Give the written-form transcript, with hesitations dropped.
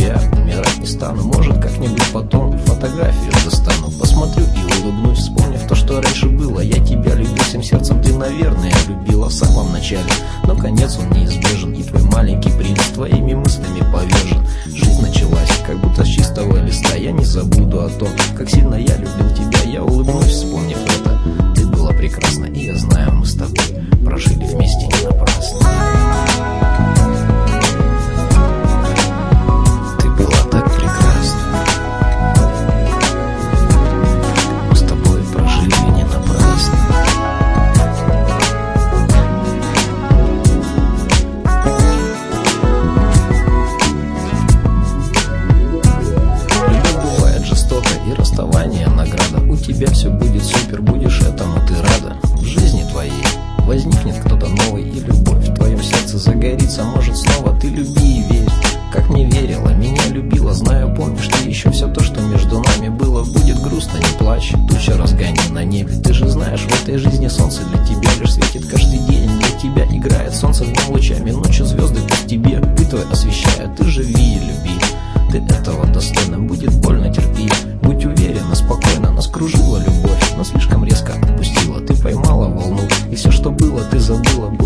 тебя, умирать не стану. Может, как-нибудь потом фотографию достану, посмотрю и улыбнусь, вспомнив то, что раньше было. Я тебя любил всем сердцем, ты, наверное, любила в самом начале, но конец он неизбежен, и твой маленький принц твоими мыслями повержен. Жизнь началась, как будто с чистого листа. Я не забуду о том, как сильно я любил тебя. Я улыбнусь, вспомнив это. Ты была прекрасна, и я знаю, мы с тобой прожили вместе не напрасно. Ты была так прекрасна, мы с тобой прожили не напрасно. Любовь бывает жестока, и расставание награда. У тебя все будет супер, будешь этому ты рада. В жизни твоей возникнет кто-то новый, и любовь в твоем сердце загорится. Может, снова ты люби и верь, как не верила, меня любила. Знаю, помнишь ты еще все то, что между нами было. Будет грустно, не плачь, туча разгони на небе. Ты же знаешь, в этой жизни солнце для тебя лишь светит каждый день. Для тебя играет солнце днем лучами, ночью звезды к тебе битвой освещают. Ты живи и люби, ты этого достойна. Будет больно, терпи, будь уверена, спокойно. Нас кружила любовь, но слишком резко отпустила. Ты поймала волну, и все, что было, ты забыла.